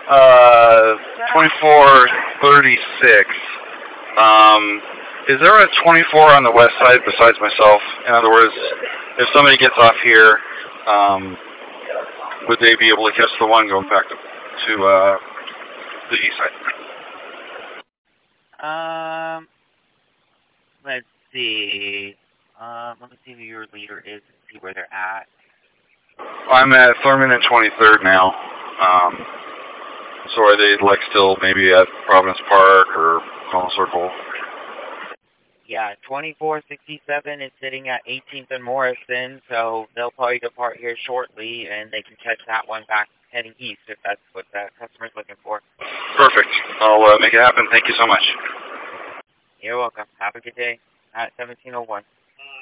2436. Is there a 24 on the west side besides myself? In other words, if somebody gets off here, would they be able to catch the one going back to the east side? Let's see. Let me see who your leader is and see where they're at. I'm at Thurman and 23rd now. So are they like still maybe at Providence Park or Collins Circle? Yeah, 2467 is sitting at 18th and Morrison, so they'll probably depart here shortly, and they can catch that one back heading east if that's what the customer's looking for. Perfect. I'll make it happen. Thank you so much. You're welcome. Have a good day at 1701.